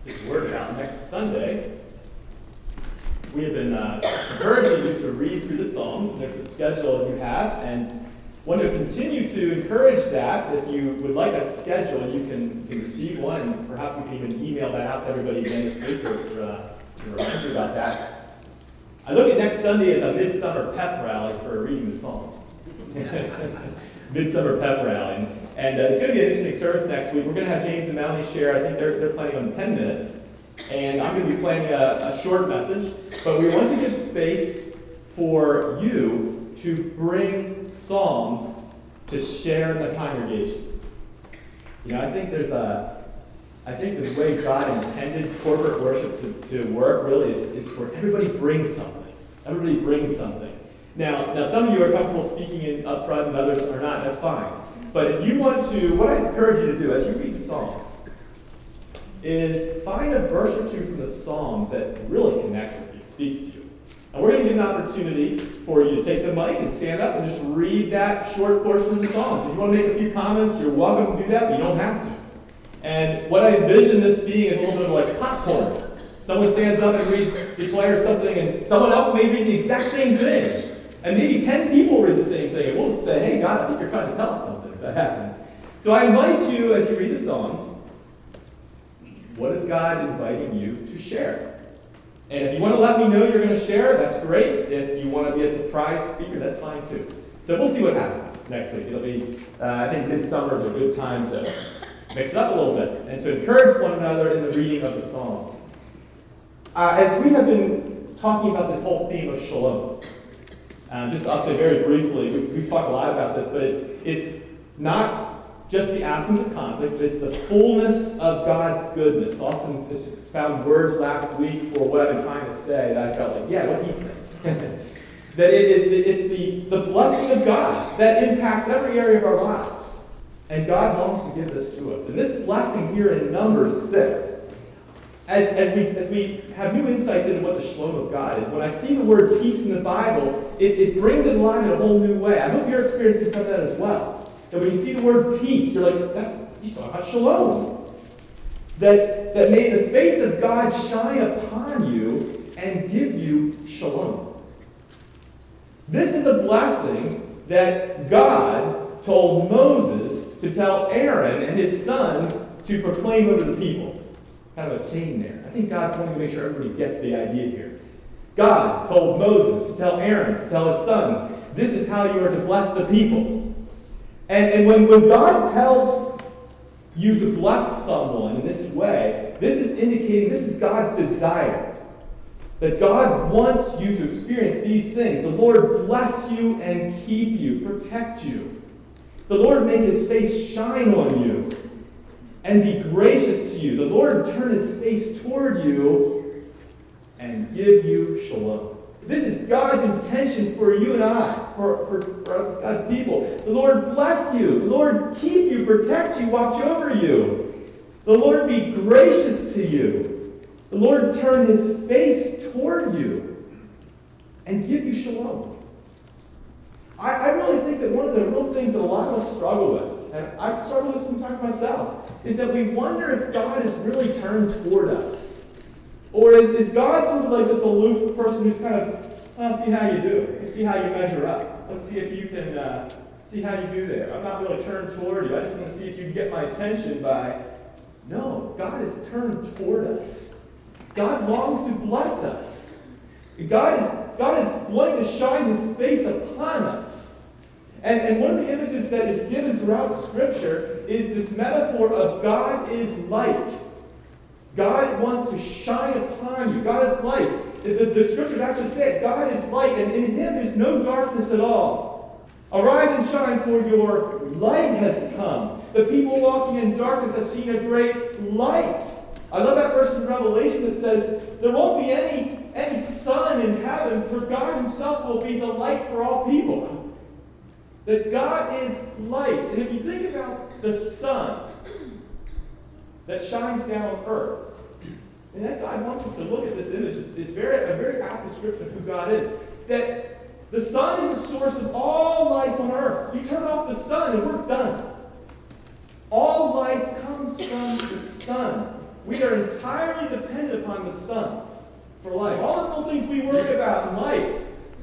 get the word out. Next Sunday, we have been encouraging you to read through the Psalms. There's a schedule you have, and want to continue to encourage that. If you would like a schedule, you can receive one, and perhaps we can even email that out to everybody again this week to remind you about that. I look at next Sunday as a midsummer pep rally for reading the Psalms. Midsummer pep rally. And it's going to be an interesting service next week. We're going to have James and Melanie share. I think they're planning on 10 minutes. And I'm going to be planning a short message. But we want to give space for you to bring psalms to share in the congregation. You know, I think the way God intended corporate worship to work really is for everybody brings something. Everybody brings something. Now some of you are comfortable speaking up front and others are not. That's fine. But if you want to, what I encourage you to do as you read the Psalms is find a verse or two from the Psalms that really connects with you, speaks to you. And we're going to give an opportunity for you to take the mic and stand up and just read that short portion of the Psalms. If you want to make a few comments, you're welcome to do that, but you don't have to. And what I envision this being is a little bit of like popcorn. Someone stands up and declares something, and someone else may read the exact same thing. And maybe 10 people read the same thing, and we'll say, hey, God, I think you're trying to tell us something if that happens. So I invite you, as you read the Psalms, what is God inviting you to share? And if you want to let me know you're going to share, that's great. If you want to be a surprise speaker, that's fine too. So we'll see what happens next week. It'll be, I think midsummer is a good time to mix it up a little bit and to encourage one another in the reading of the Psalms. As we have been talking about this whole theme of shalom, I'll say very briefly, we've talked a lot about this, but it's not just the absence of conflict, but it's the fullness of God's goodness. Austin just found words last week for what I've been trying to say that I felt like, yeah, what he said. That it's the blessing of God that impacts every area of our lives. And God longs to give this to us. And this blessing here in Numbers 6, as we have new insights into what the shalom of God is, when I see the word peace in the Bible, it brings it alive in a whole new way. I hope you're experiencing some of that as well. That when you see the word peace, you're like, he's talking about shalom. That may the face of God shine upon you and give you shalom. This is a blessing that God told Moses to tell Aaron and his sons to proclaim over the people. Kind of a chain there. I think God's wanting to make sure everybody gets the idea here. God told Moses to tell Aaron, to tell his sons, this is how you are to bless the people. And when God tells you to bless someone in this way, this is indicating this is God's desire. That God wants you to experience these things. The Lord bless you and keep you, protect you. The Lord make his face shine on you and be gracious to you. The Lord turn his face toward you and give you shalom. This is God's intention for you and I, for God's people. The Lord bless you. The Lord keep you, protect you, watch over you. The Lord be gracious to you. The Lord turn his face toward you and give you shalom. I really think that one of the real things that a lot of us struggle with, and I struggle with sometimes myself, is that we wonder if God is really turned toward us. Or is God sort of like this aloof person who's kind of, let's see how you do. Let's see how you measure up. Let's see if you can see how you do there. I'm not really turned toward you. I just want to see if you can get my attention by... No, God is turned toward us. God longs to bless us. God is wanting to shine his face upon us. And one of the images that is given throughout Scripture is this metaphor of God is light. God wants to shine upon you. God is light. The Scriptures actually say it. God is light, and in him there's no darkness at all. Arise and shine, for your light has come. The people walking in darkness have seen a great light. I love that verse in Revelation that says, there won't be any sun in heaven, for God himself will be the light for all people. That God is light. And if you think about the sun that shines down on earth, and that God wants us to look at this image. It's a very apt description of who God is. That the sun is the source of all life on earth. You turn off the sun and we're done. All life comes from the sun. We are entirely dependent upon the sun for life. All the little things we worry about in life,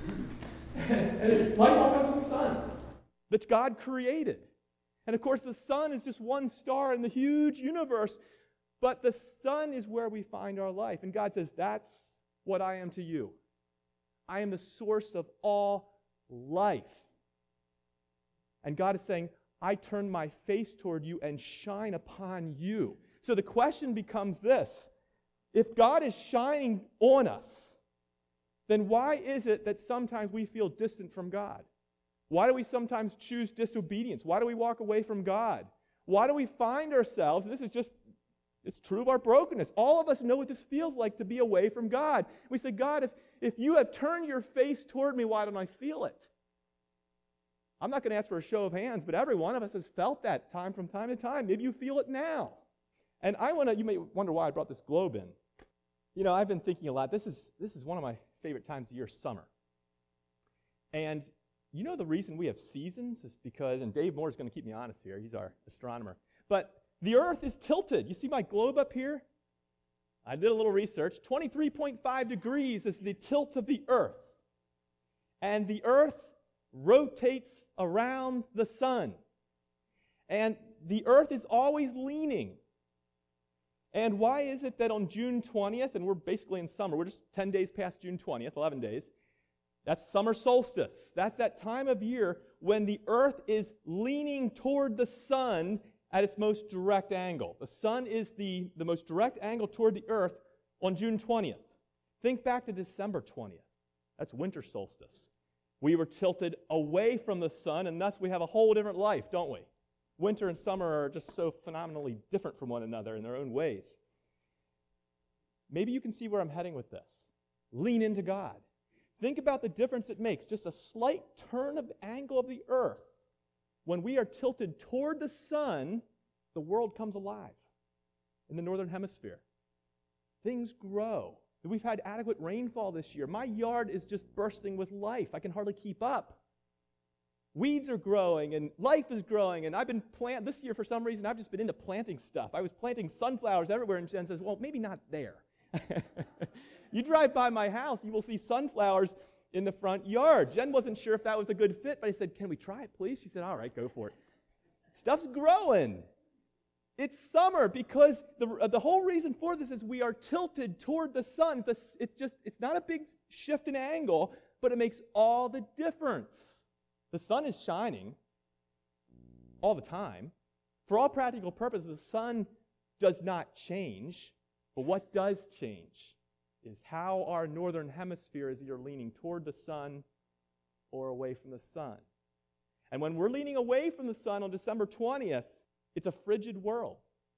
and life all comes from the sun that God created. And of course, the sun is just one star in the huge universe, but the sun is where we find our life. And God says, that's what I am to you. I am the source of all life. And God is saying, I turn my face toward you and shine upon you. So the question becomes this: if God is shining on us, then why is it that sometimes we feel distant from God? Why do we sometimes choose disobedience? Why do we walk away from God? Why do we find ourselves, and this is just, it's true of our brokenness. All of us know what this feels like to be away from God. We say, God, if you have turned your face toward me, why don't I feel it? I'm not going to ask for a show of hands, but every one of us has felt that from time to time. Maybe you feel it now. And you may wonder why I brought this globe in. You know, I've been thinking a lot. This is one of my favorite times of year, summer. And you know the reason we have seasons is because, and Dave Moore is going to keep me honest here, he's our astronomer, but the earth is tilted. You see my globe up here? I did a little research. 23.5 degrees is the tilt of the earth. And the earth rotates around the sun. And the earth is always leaning. And why is it that on June 20th, and we're basically in summer, we're just 10 days past June 20th, 11 days, that's summer solstice. That's that time of year when the earth is leaning toward the sun at its most direct angle. The sun is the most direct angle toward the earth on June 20th. Think back to December 20th. That's winter solstice. We were tilted away from the sun, and thus we have a whole different life, don't we? Winter and summer are just so phenomenally different from one another in their own ways. Maybe you can see where I'm heading with this. Lean into God. Think about the difference it makes. Just a slight turn of the angle of the earth. When we are tilted toward the sun, the world comes alive in the northern hemisphere. Things grow. We've had adequate rainfall this year. My yard is just bursting with life. I can hardly keep up. Weeds are growing and life is growing, and I've been this year for some reason I've just been into planting stuff. I was planting sunflowers everywhere, and Jen says, well, maybe not there. You drive by my house, you will see sunflowers in the front yard. Jen wasn't sure if that was a good fit, but I said, can we try it, please? She said, all right, go for it. Stuff's growing. It's summer because the whole reason for this is we are tilted toward the sun. It's not a big shift in angle, but it makes all the difference. The sun is shining all the time. For all practical purposes, the sun does not change, but what does change is how our northern hemisphere is either leaning toward the sun or away from the sun. And when we're leaning away from the sun on December 20th, it's a frigid world.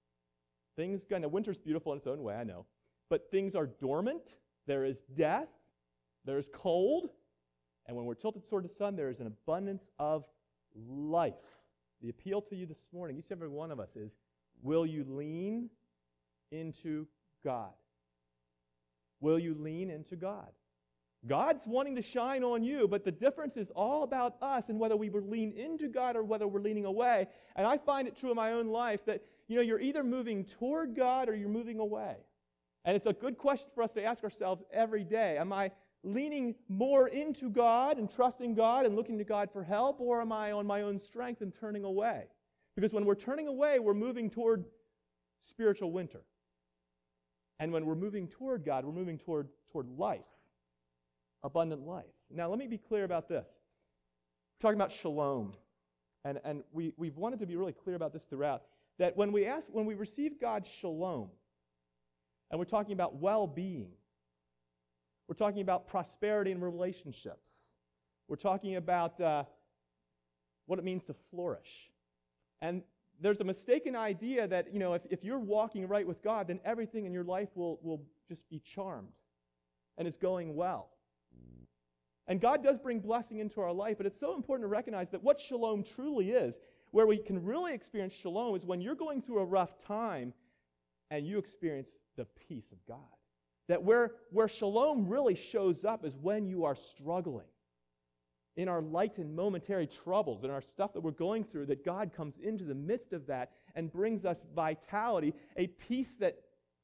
Winter's beautiful in its own way, I know, but things are dormant, there is death, there is cold, and when we're tilted toward the sun, there is an abundance of life. The appeal to you this morning, each and every one of us, is, will you lean into God? Will you lean into God? God's wanting to shine on you, but the difference is all about us and whether we lean into God or whether we're leaning away. And I find it true in my own life that, you're either moving toward God or you're moving away. And it's a good question for us to ask ourselves every day. Am I leaning more into God and trusting God and looking to God for help, or am I on my own strength and turning away? Because when we're turning away, we're moving toward spiritual winter. And when we're moving toward God, we're moving toward life, abundant life. Now, let me be clear about this. We're talking about shalom. And we've wanted to be really clear about this throughout, that when we receive God's shalom, and we're talking about well-being, we're talking about prosperity in relationships, we're talking about what it means to flourish. And there's a mistaken idea that, if you're walking right with God, then everything in your life will just be charmed and is going well. And God does bring blessing into our life, but it's so important to recognize that what shalom truly is, where we can really experience shalom, is when you're going through a rough time and you experience the peace of God. That where shalom really shows up is when you are struggling. In our light and momentary troubles, in our stuff that we're going through, that God comes into the midst of that and brings us vitality, a peace that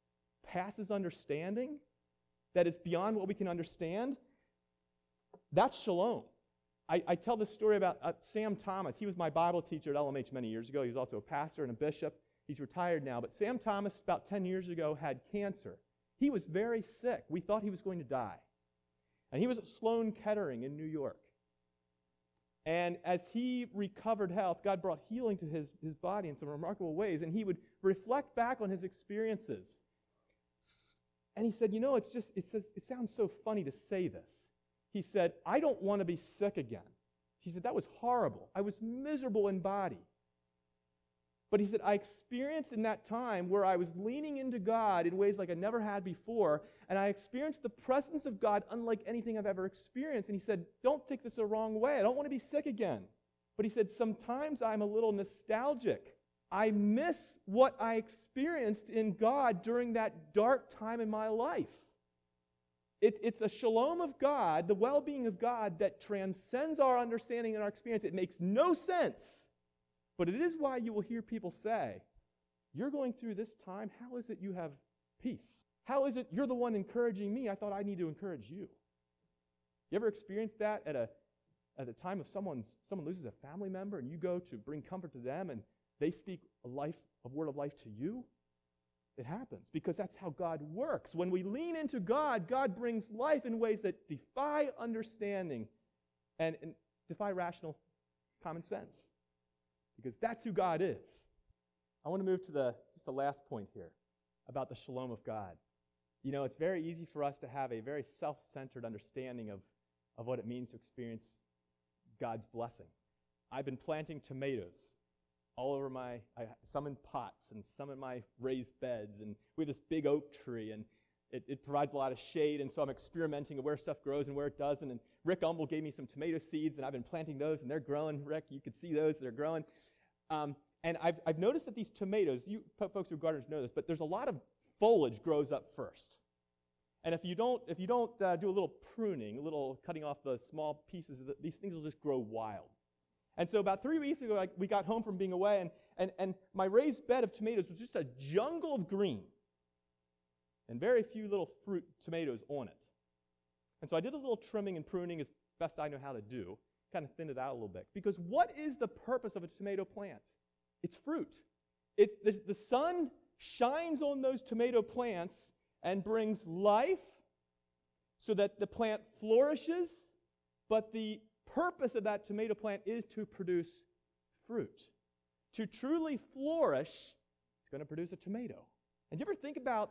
passes understanding, that is beyond what we can understand, that's shalom. I tell this story about Sam Thomas. He was my Bible teacher at LMH many years ago. He was also a pastor and a bishop. He's retired now. But Sam Thomas, about 10 years ago, had cancer. He was very sick. We thought he was going to die. And he was at Sloan Kettering in New York. And as he recovered health, God brought healing to his body in some remarkable ways. And he would reflect back on his experiences. And he said, it sounds so funny to say this. He said, I don't want to be sick again. He said, that was horrible. I was miserable in body. But he said, I experienced in that time where I was leaning into God in ways like I never had before, and I experienced the presence of God unlike anything I've ever experienced. And he said, don't take this the wrong way. I don't want to be sick again. But he said, sometimes I'm a little nostalgic. I miss what I experienced in God during that dark time in my life. It's a shalom of God, the well-being of God, that transcends our understanding and our experience. It makes no sense. But it is why you will hear people say, you're going through this time, how is it you have peace? How is it you're the one encouraging me? I thought I need to encourage you. You ever experienced that at a time of someone loses a family member and you go to bring comfort to them and they speak a word of life to you? It happens because that's how God works. When we lean into God, God brings life in ways that defy understanding and defy rational common sense. Because that's who God is. I want to move to just the last point here about the shalom of God. It's very easy for us to have a very self-centered understanding of what it means to experience God's blessing. I've been planting tomatoes all over some in pots and some in my raised beds. And we have this big oak tree, and it provides a lot of shade, and so I'm experimenting with where stuff grows and where it doesn't. And Rick Umbel gave me some tomato seeds, and I've been planting those, and they're growing. Rick, you can see those, they're growing. And I've noticed that these tomatoes, you folks who are gardeners know this, but there's a lot of foliage grows up first. And if you don't do a little pruning, a little cutting off the small pieces, these things will just grow wild. And so about 3 weeks ago, we got home from being away, and my raised bed of tomatoes was just a jungle of green and very few little fruit tomatoes on it. And so I did a little trimming and pruning as best I know how to do, kind of thinned it out a little bit. Because what is the purpose of a tomato plant? It's fruit. The sun shines on those tomato plants and brings life so that the plant flourishes, but the purpose of that tomato plant is to produce fruit. To truly flourish, it's going to produce a tomato. And do you ever think about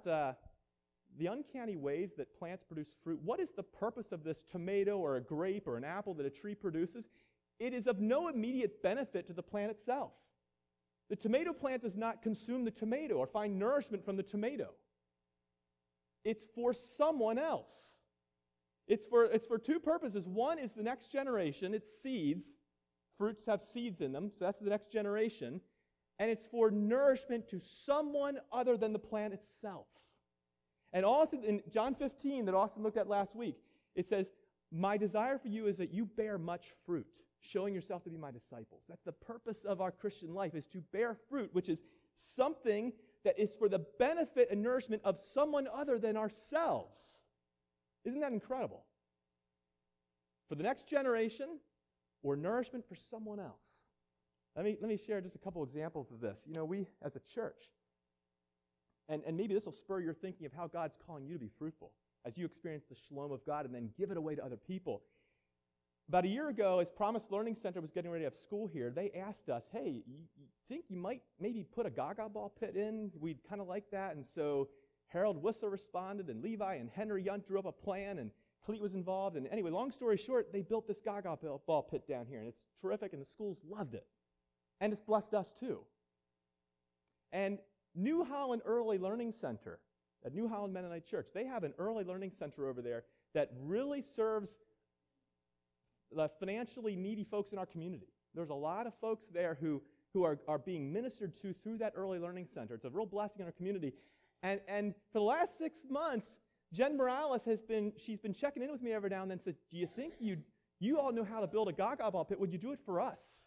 the uncanny ways that plants produce fruit? What is the purpose of this tomato or a grape or an apple that a tree produces? It is of no immediate benefit to the plant itself. The tomato plant does not consume the tomato or find nourishment from the tomato. It's for someone else. It's for two purposes. One is the next generation. It's seeds. Fruits have seeds in them, so that's the next generation. And it's for nourishment to someone other than the plant itself. And all in John 15 that Austin looked at last week, it says, my desire for you is that you bear much fruit, showing yourself to be my disciples. That's the purpose of our Christian life, is to bear fruit, which is something that is for the benefit and nourishment of someone other than ourselves. Isn't that incredible? For the next generation or nourishment for someone else. Let me share just a couple examples of this. We as a church, and maybe this will spur your thinking of how God's calling you to be fruitful as you experience the shalom of God and then give it away to other people. About a year ago, as Promise Learning Center was getting ready to have school here, they asked us, hey, you think you might maybe put a gaga ball pit in? We'd kind of like that. And so Harold Whistler responded, and Levi and Henry Yunt drew up a plan, and Cleet was involved. And anyway, long story short, they built this gaga ball pit down here, and it's terrific, and the schools loved it. And it's blessed us too. And New Holland Early Learning Center at New Holland Mennonite Church, they have an early learning center over there that really serves the financially needy folks in our community. There's a lot of folks there who are being ministered to through that early learning center. It's a real blessing in our community. And for the last 6 months, Jen Morales she's been checking in with me every now and then and said, do you think you all know how to build a gaga ball pit? Would you do it for us?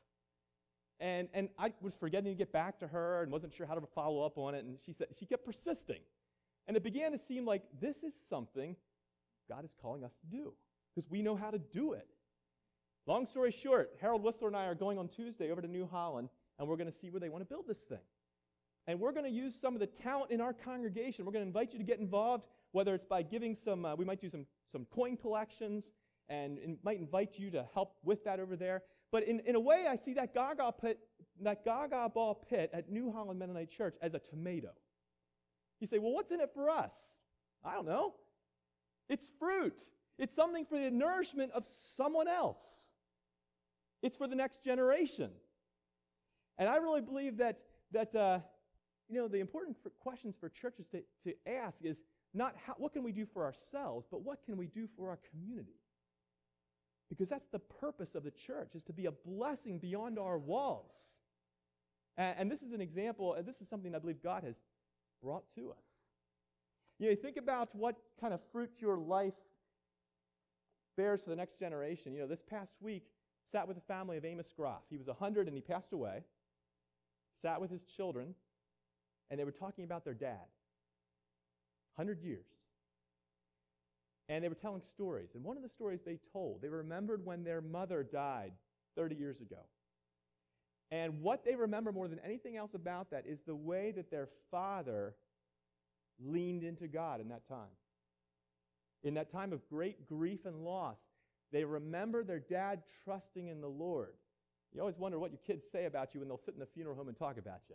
And I was forgetting to get back to her and wasn't sure how to follow up on it. And she kept persisting. And it began to seem like this is something God is calling us to do, because we know how to do it. Long story short, Harold Whistler and I are going on Tuesday over to New Holland, and we're going to see where they want to build this thing. And we're going to use some of the talent in our congregation. We're going to invite you to get involved, whether it's by giving we might do some coin collections, and might invite you to help with that over there. But in a way, I see that Gaga Ball pit at New Holland Mennonite Church as a tomato. You say, well, what's in it for us? I don't know. It's fruit. It's something for the nourishment of someone else. It's for the next generation. And I really believe that the important questions for churches to ask is not what can we do for ourselves, but what can we do for our community? Because that's the purpose of the church, is to be a blessing beyond our walls. And this is an example, and this is something I believe God has brought to us. You think about what kind of fruit your life bears for the next generation. This past week, sat with the family of Amos Groff. He was 100 and he passed away. Sat with his children, and they were talking about their dad. 100 years. And they were telling stories. And one of the stories they told, they remembered when their mother died 30 years ago. And what they remember more than anything else about that is the way that their father leaned into God in that time. In that time of great grief and loss, they remember their dad trusting in the Lord. You always wonder what your kids say about you when they'll sit in the funeral home and talk about you.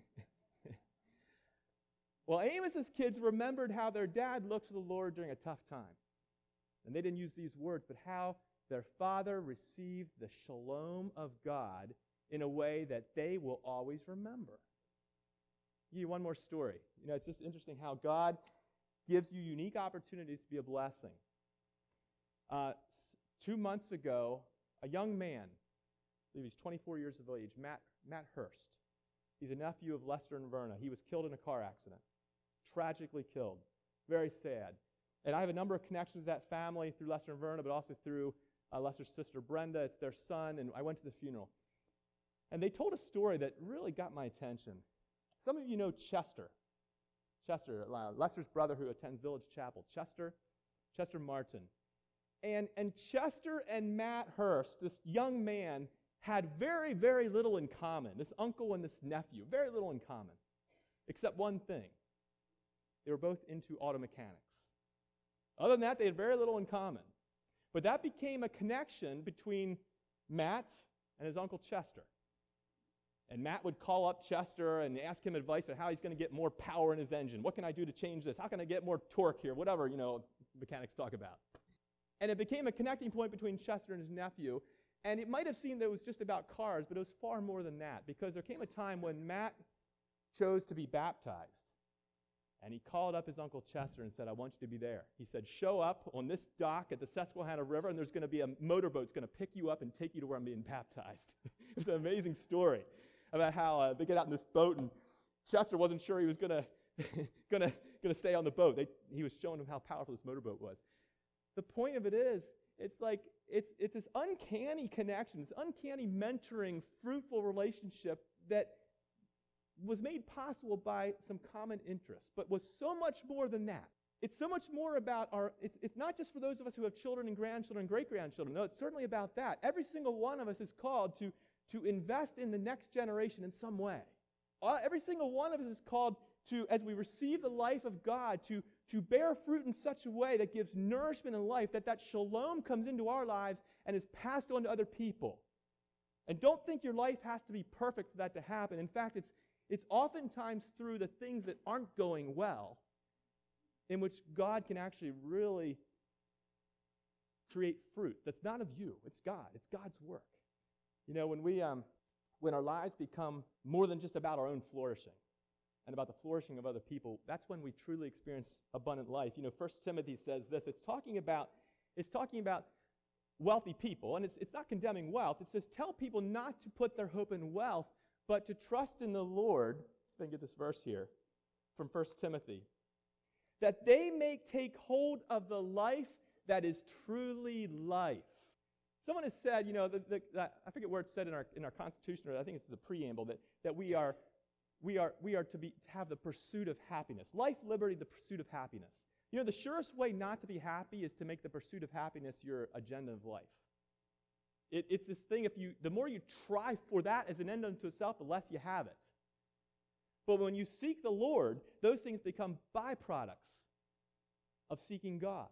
Well, Amos's kids remembered how their dad looked to the Lord during a tough time. And they didn't use these words, but how their father received the shalom of God in a way that they will always remember. I'll give you one more story. It's just interesting how God gives you unique opportunities to be a blessing. 2 months ago, a young man, I believe he's 24 years of age, Matt Hurst. He's a nephew of Lester and Verna. He was killed in a car accident. Tragically killed. Very sad. And I have a number of connections with that family through Lester and Verna, but also through Lester's sister Brenda. It's their son, and I went to the funeral. And they told a story that really got my attention. Some of you know Chester. Chester, Lester's brother who attends Village Chapel. Chester Martin. And Chester and Matt Hurst, this young man, had very, very little in common. This uncle and this nephew, very little in common. Except one thing. They were both into auto mechanics. Other than that, they had very little in common. But that became a connection between Matt and his uncle Chester. And Matt would call up Chester and ask him advice on how he's going to get more power in his engine. What can I do to change this? How can I get more torque here? Whatever, mechanics talk about. And it became a connecting point between Chester and his nephew. And it might have seemed that it was just about cars, but it was far more than that. Because there came a time when Matt chose to be baptized. And he called up his uncle Chester and said, I want you to be there. He said, show up on this dock at the Susquehanna River, and there's going to be a motorboat that's going to pick you up and take you to where I'm being baptized. It's an amazing story about how they get out in this boat, and Chester wasn't sure he was going to stay on the boat. He was showing him how powerful this motorboat was. The point of it is, it's this uncanny connection, this uncanny mentoring, fruitful relationship that was made possible by some common interests, but was so much more than that. It's so much more about it's not just for those of us who have children and grandchildren and great-grandchildren. No, it's certainly about that. Every single one of us is called to invest in the next generation in some way. Every single one of us is called to, as we receive the life of God, to bear fruit in such a way that gives nourishment in life, that shalom comes into our lives and is passed on to other people. And don't think your life has to be perfect for that to happen. In fact, it's oftentimes through the things that aren't going well in which God can actually really create fruit that's not of you. It's God. It's God's work. When our lives become more than just about our own flourishing and about the flourishing of other people, that's when we truly experience abundant life. 1 Timothy says this. It's talking about wealthy people, and it's not condemning wealth. It says, tell people not to put their hope in wealth, but to trust in the Lord. Let's get this verse here from 1 Timothy. That they may take hold of the life that is truly life. Someone has said, I forget where it's said in our Constitution, or I think it's the preamble, that we're we are to have the pursuit of happiness. Life, liberty, the pursuit of happiness. You know, the surest way not to be happy is to make the pursuit of happiness your agenda of life. It's this thing, the more you try for that as an end unto itself, the less you have it. But when you seek the Lord, those things become byproducts of seeking God.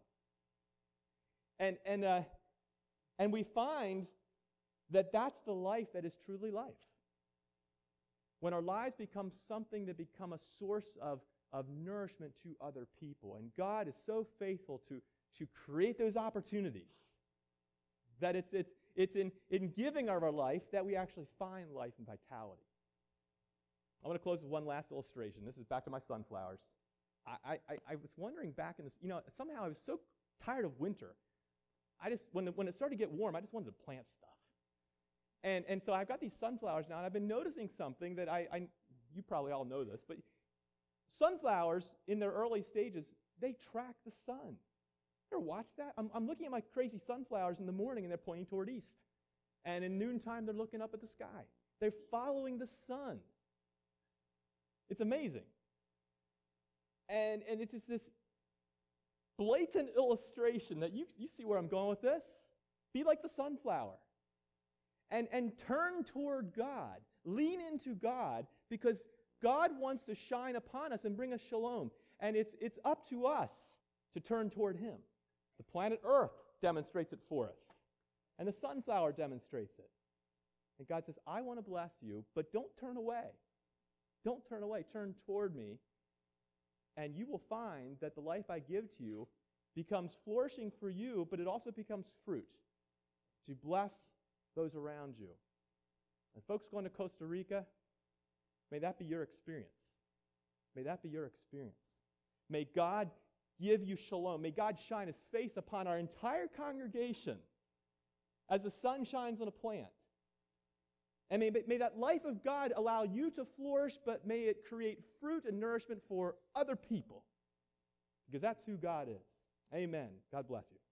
And we find that that's the life that is truly life. When our lives become something that become a source of nourishment to other people. And God is so faithful to create those opportunities that it's in giving of our life that we actually find life and vitality. I want to close with one last illustration. This is back to my sunflowers. I was wondering back in this, somehow I was so tired of winter. When it started to get warm, I just wanted to plant stuff. And so I've got these sunflowers now, and I've been noticing something that you probably all know this, but sunflowers in their early stages, they track the sun. You ever watch that? I'm looking at my crazy sunflowers in the morning, and they're pointing toward east. And in noontime, they're looking up at the sky. They're following the sun. It's amazing. And it's just this blatant illustration that you see where I'm going with this. Be like the sunflower. And turn toward God. Lean into God, because God wants to shine upon us and bring us shalom. And it's up to us to turn toward Him. The planet Earth demonstrates it for us. And the sunflower demonstrates it. And God says, I want to bless you, but don't turn away. Don't turn away. Turn toward me. And you will find that the life I give to you becomes flourishing for you, but it also becomes fruit to bless those around you. And folks going to Costa Rica, may that be your experience. May that be your experience. May God give you shalom. May God shine His face upon our entire congregation as the sun shines on a plant. And may that life of God allow you to flourish, but may it create fruit and nourishment for other people. Because that's who God is. Amen. God bless you.